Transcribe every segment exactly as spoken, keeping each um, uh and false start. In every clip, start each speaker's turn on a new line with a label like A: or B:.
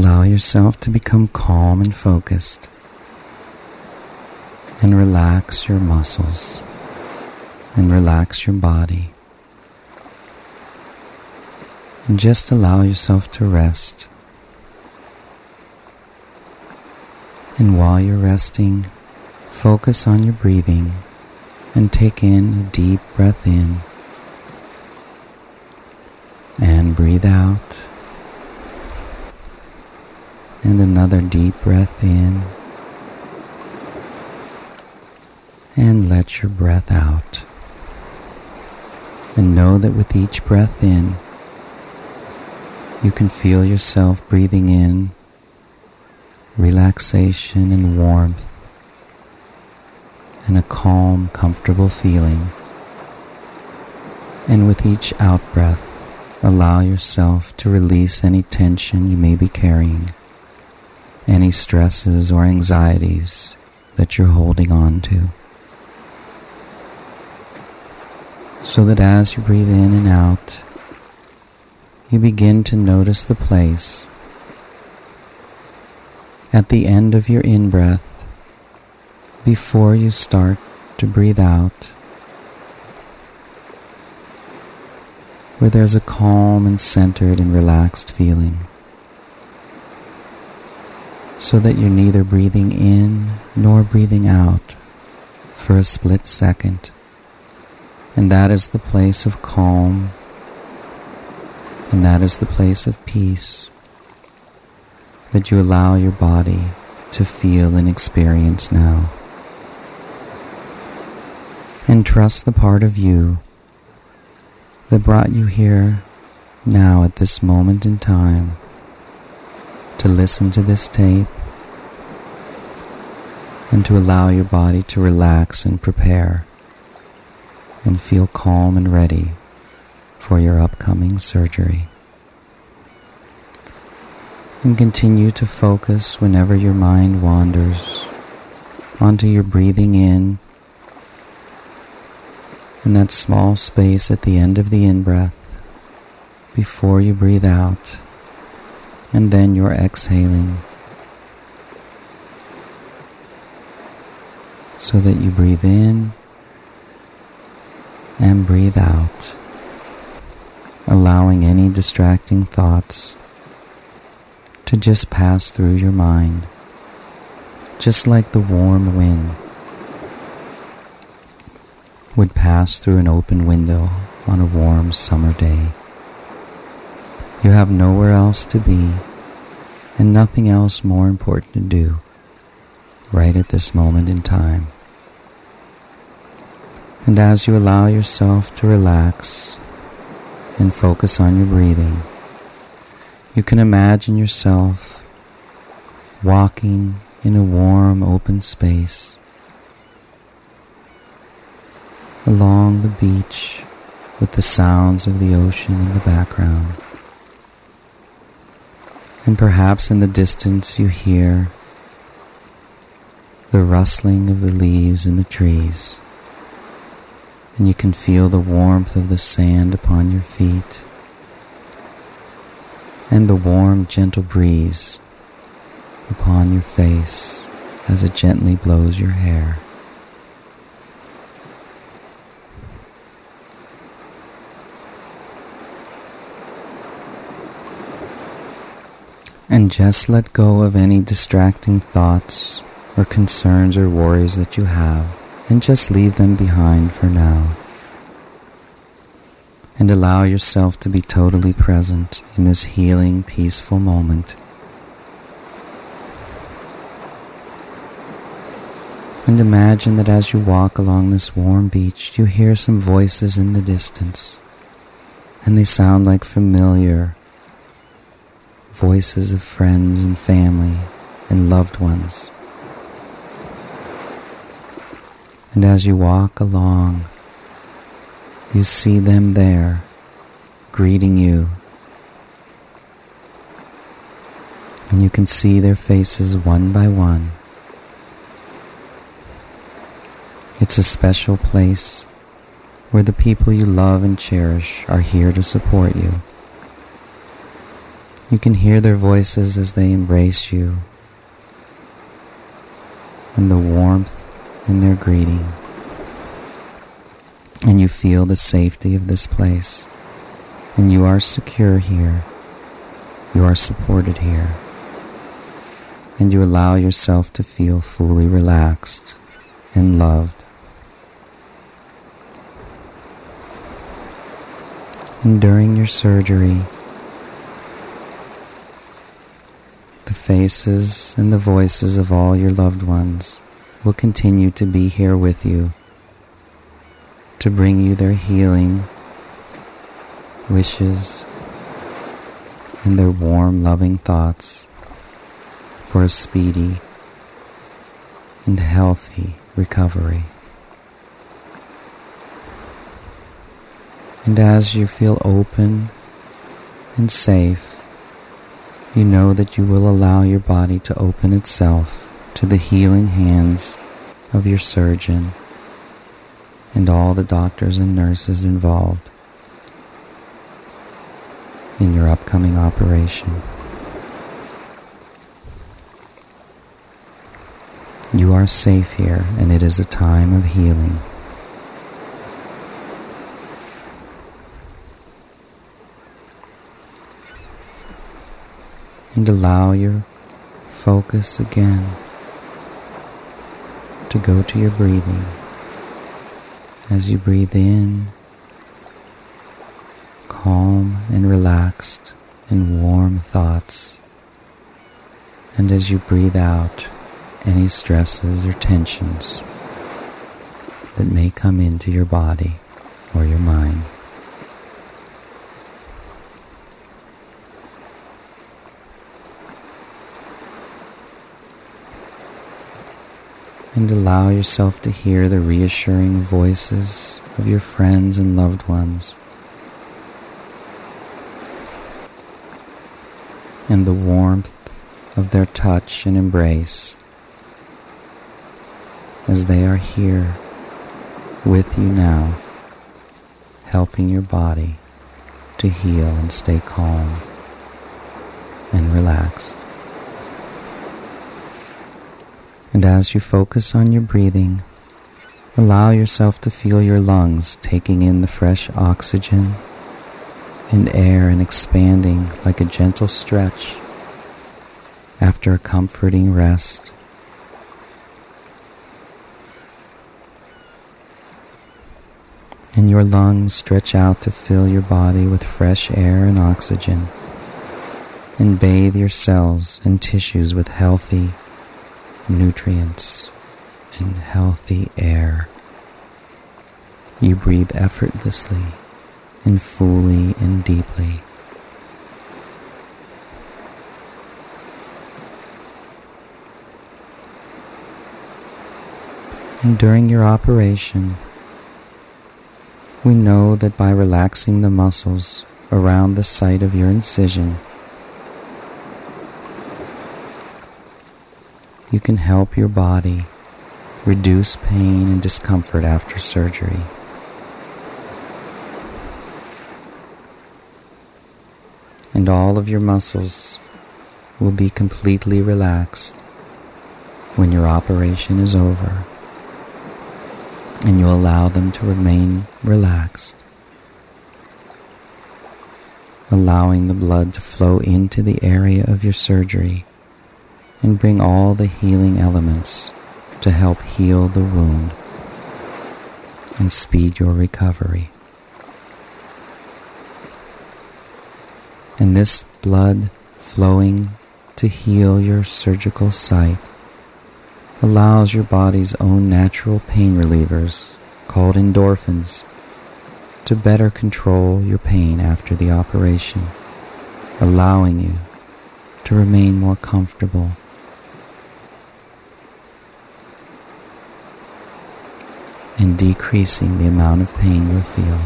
A: Allow yourself to become calm and focused, and relax your muscles, and relax your body. And just allow yourself to rest. And while you're resting, focus on your breathing and take in a deep breath in and breathe out. And another deep breath in and let your breath out. And know that with each breath in, you can feel yourself breathing in relaxation and warmth and a calm, comfortable feeling. And with each out-breath, allow yourself to release any tension you may be carrying, any stresses or anxieties that you're holding on to. So that as you breathe in and out, you begin to notice the place at the end of your in-breath before you start to breathe out, where there's a calm and centered and relaxed feeling, so that you're neither breathing in nor breathing out for a split second. And that is the place of calm, and that is the place of peace that you allow your body to feel and experience now. And trust the part of you that brought you here now at this moment in time to listen to this tape and to allow your body to relax and prepare and feel calm and ready for your upcoming surgery. And continue to focus whenever your mind wanders onto your breathing in and that small space at the end of the in-breath before you breathe out, and then you're exhaling, so that you breathe in and breathe out, allowing any distracting thoughts to just pass through your mind, just like the warm wind would pass through an open window on a warm summer day. You have nowhere else to be and nothing else more important to do right at this moment in time. And as you allow yourself to relax and focus on your breathing, you can imagine yourself walking in a warm, open space along the beach with the sounds of the ocean in the background. And perhaps in the distance you hear the rustling of the leaves in the trees, and you can feel the warmth of the sand upon your feet and the warm, gentle breeze upon your face as it gently blows your hair. And just let go of any distracting thoughts or concerns or worries that you have, and just leave them behind for now. And allow yourself to be totally present in this healing, peaceful moment. And imagine that as you walk along this warm beach, you hear some voices in the distance, and they sound like familiar voices of friends and family and loved ones. And as you walk along, you see them there, greeting you. And you can see their faces one by one. It's a special place where the people you love and cherish are here to support you. You can hear their voices as they embrace you, and the warmth in their greeting. And you feel the safety of this place, and you are secure here. You are supported here, and you allow yourself to feel fully relaxed and loved. And during your surgery, the faces and the voices of all your loved ones will continue to be here with you to bring you their healing wishes and their warm, loving thoughts for a speedy and healthy recovery. And as you feel open and safe, you know that you will allow your body to open itself to the healing hands of your surgeon and all the doctors and nurses involved in your upcoming operation. You are safe here, and it is a time of healing. And allow your focus again to go to your breathing. As you breathe in, calm and relaxed and warm thoughts. And as you breathe out, any stresses or tensions that may come into your body or your mind. And allow yourself to hear the reassuring voices of your friends and loved ones, and the warmth of their touch and embrace as they are here with you now, helping your body to heal and stay calm and relaxed. And as you focus on your breathing, allow yourself to feel your lungs taking in the fresh oxygen and air and expanding like a gentle stretch after a comforting rest. And your lungs stretch out to fill your body with fresh air and oxygen, and bathe your cells and tissues with healthy nutrients and healthy air. You breathe effortlessly and fully and deeply. And during your operation, we know that by relaxing the muscles around the site of your incision, you can help your body reduce pain and discomfort after surgery. And all of your muscles will be completely relaxed when your operation is over, and you allow them to remain relaxed, allowing the blood to flow into the area of your surgery and bring all the healing elements to help heal the wound and speed your recovery. And this blood flowing to heal your surgical site allows your body's own natural pain relievers, called endorphins, to better control your pain after the operation, allowing you to remain more comfortable and decreasing the amount of pain you'll feel.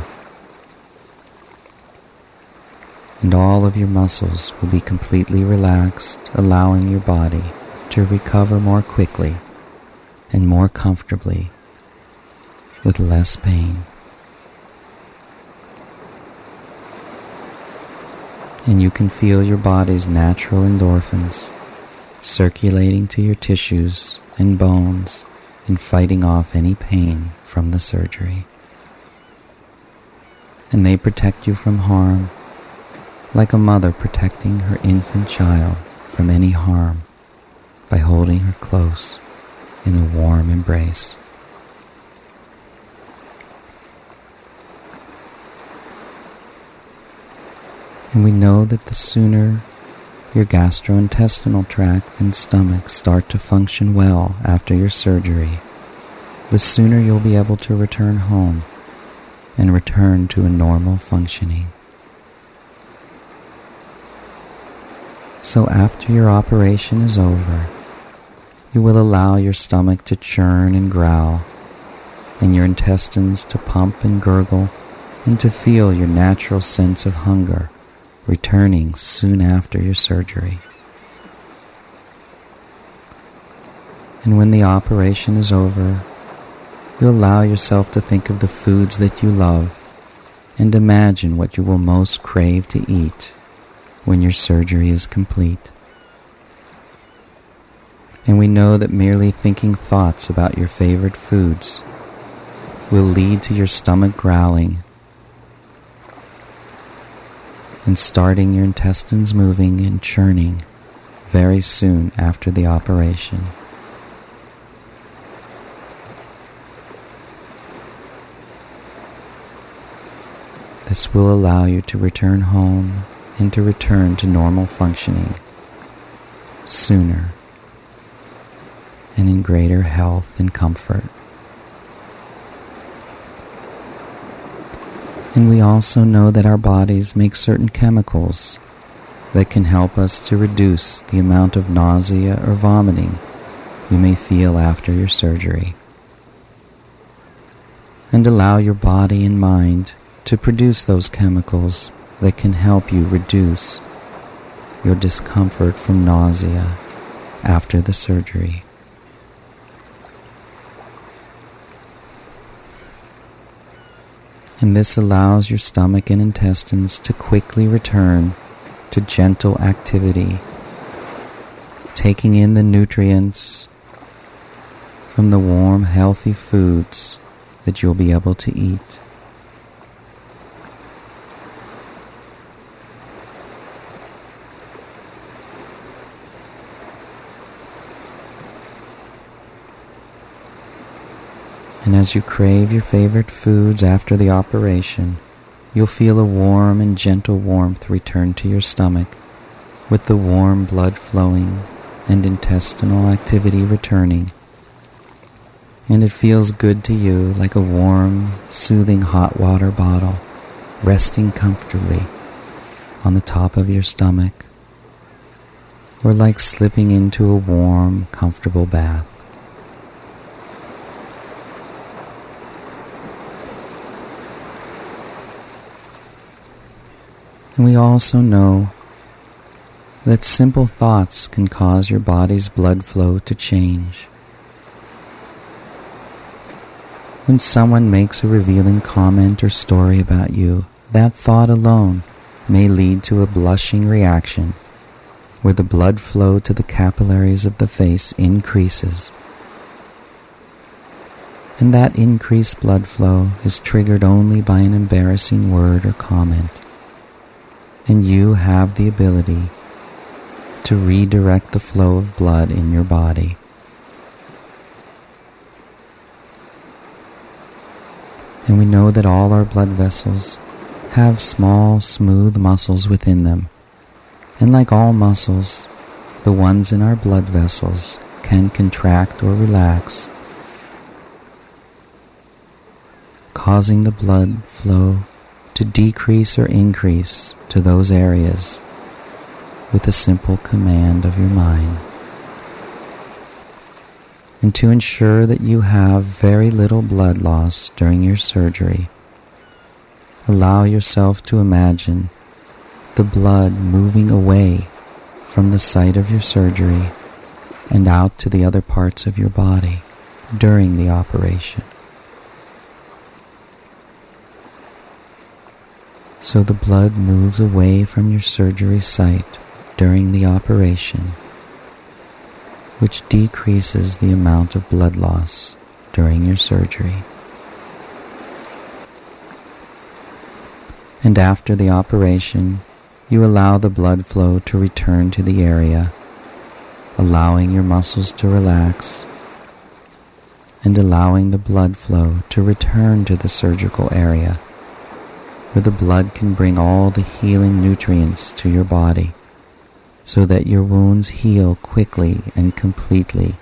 A: And all of your muscles will be completely relaxed, allowing your body to recover more quickly and more comfortably with less pain. And you can feel your body's natural endorphins circulating to your tissues and bones and fighting off any pain from the surgery. And they protect you from harm, like a mother protecting her infant child from any harm by holding her close in a warm embrace. And we know that the sooner your gastrointestinal tract and stomach start to function well after your surgery, the sooner you'll be able to return home and return to a normal functioning. So after your operation is over, you will allow your stomach to churn and growl, and your intestines to pump and gurgle, and to feel your natural sense of hunger returning soon after your surgery. And when the operation is over, you allow yourself to think of the foods that you love and imagine what you will most crave to eat when your surgery is complete. And we know that merely thinking thoughts about your favorite foods will lead to your stomach growling and starting your intestines moving and churning very soon after the operation. This will allow you to return home and to return to normal functioning sooner and in greater health and comfort. And we also know that our bodies make certain chemicals that can help us to reduce the amount of nausea or vomiting you may feel after your surgery, and allow your body and mind to produce those chemicals that can help you reduce your discomfort from nausea after the surgery. And this allows your stomach and intestines to quickly return to gentle activity, taking in the nutrients from the warm, healthy foods that you'll be able to eat. And as you crave your favorite foods after the operation, you'll feel a warm and gentle warmth return to your stomach, with the warm blood flowing and intestinal activity returning. And it feels good to you, like a warm, soothing hot water bottle resting comfortably on the top of your stomach, or like slipping into a warm, comfortable bath. And we also know that simple thoughts can cause your body's blood flow to change. When someone makes a revealing comment or story about you, that thought alone may lead to a blushing reaction where the blood flow to the capillaries of the face increases. And that increased blood flow is triggered only by an embarrassing word or comment. And you have the ability to redirect the flow of blood in your body. And we know that all our blood vessels have small, smooth muscles within them. And like all muscles, the ones in our blood vessels can contract or relax, causing the blood flow to decrease or increase to those areas with a simple command of your mind. And to ensure that you have very little blood loss during your surgery, allow yourself to imagine the blood moving away from the site of your surgery and out to the other parts of your body during the operation. So the blood moves away from your surgery site during the operation, which decreases the amount of blood loss during your surgery. And after the operation, you allow the blood flow to return to the area, allowing your muscles to relax and allowing the blood flow to return to the surgical area, where the blood can bring all the healing nutrients to your body so that your wounds heal quickly and completely.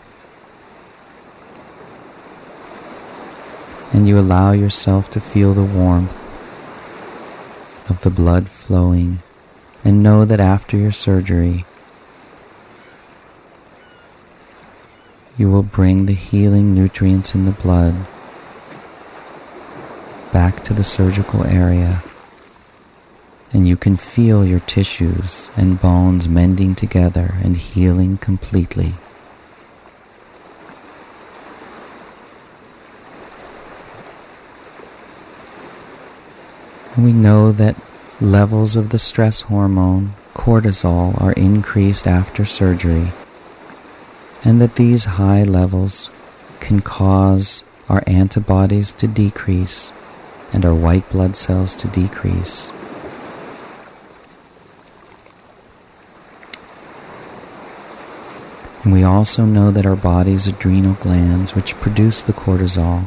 A: And you allow yourself to feel the warmth of the blood flowing, and know that after your surgery, you will bring the healing nutrients in the blood back to the surgical area, and you can feel your tissues and bones mending together and healing completely. And we know that levels of the stress hormone, cortisol, are increased after surgery, and that these high levels can cause our antibodies to decrease and our white blood cells to decrease. And we also know that our body's adrenal glands, which produce the cortisol,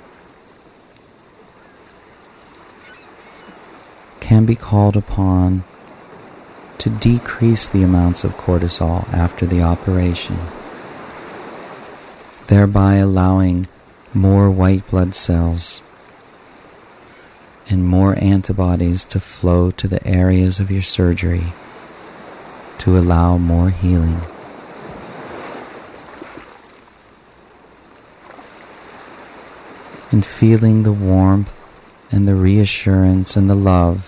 A: can be called upon to decrease the amounts of cortisol after the operation, thereby allowing more white blood cells and more antibodies to flow to the areas of your surgery to allow more healing. And feeling the warmth and the reassurance and the love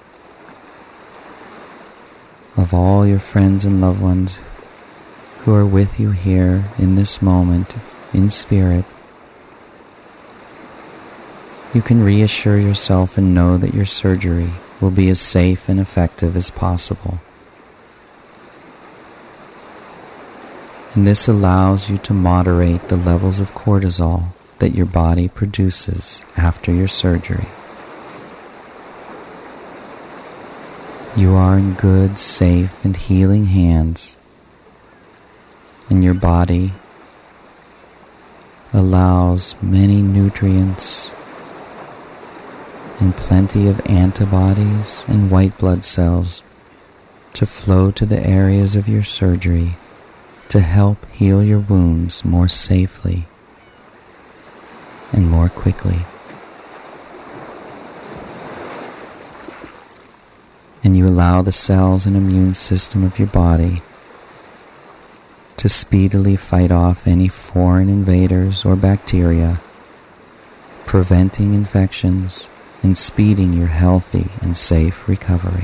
A: of all your friends and loved ones who are with you here in this moment, in spirit, you can reassure yourself and know that your surgery will be as safe and effective as possible. And this allows you to moderate the levels of cortisol that your body produces after your surgery. You are in good, safe, and healing hands, and your body allows many nutrients and plenty of antibodies and white blood cells to flow to the areas of your surgery to help heal your wounds more safely and more quickly. And you allow the cells and immune system of your body to speedily fight off any foreign invaders or bacteria, preventing infections and speeding your healthy and safe recovery.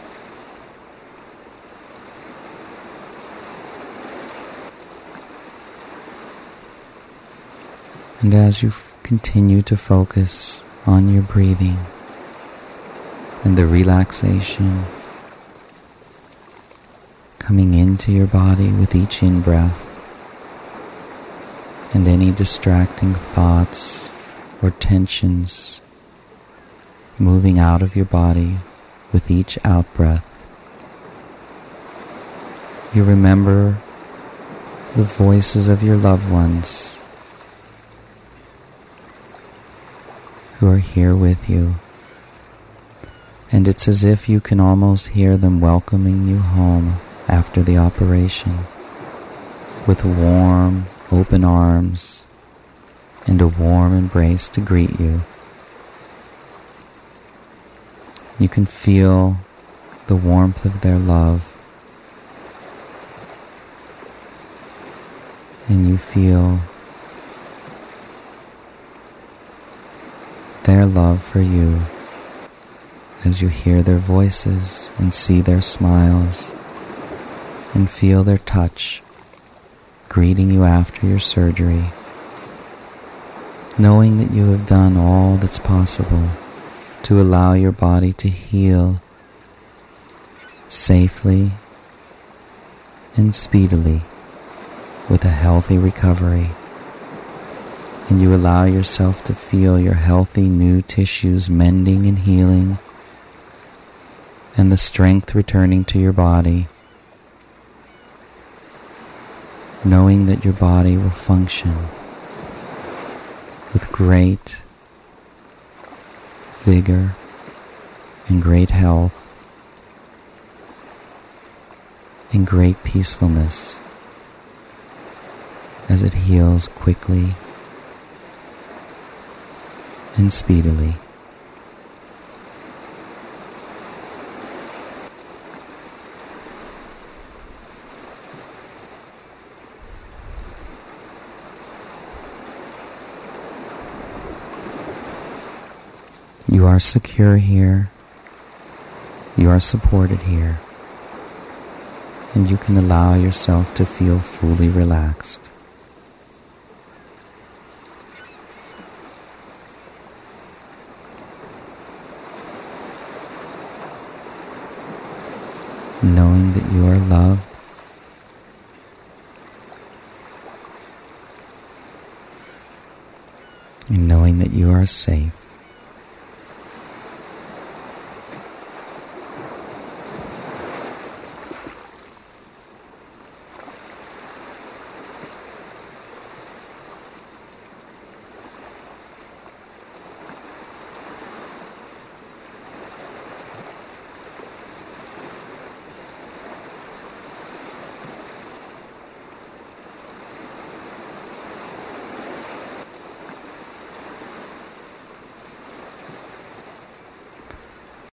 A: And as you f- continue to focus on your breathing and the relaxation coming into your body with each in-breath, and any distracting thoughts or tensions moving out of your body with each out-breath, you remember the voices of your loved ones who are here with you. And it's as if you can almost hear them welcoming you home after the operation with warm, open arms and a warm embrace to greet you. You can feel the warmth of their love, and you feel their love for you as you hear their voices and see their smiles and feel their touch greeting you after your surgery, knowing that you have done all that's possible to allow your body to heal safely and speedily with a healthy recovery. And you allow yourself to feel your healthy new tissues mending and healing, and the strength returning to your body, knowing that your body will function with great vigor and great health and great peacefulness as it heals quickly and speedily. You are secure here. You are supported here. And you can allow yourself to feel fully relaxed. Knowing that you are loved, and knowing that you are safe.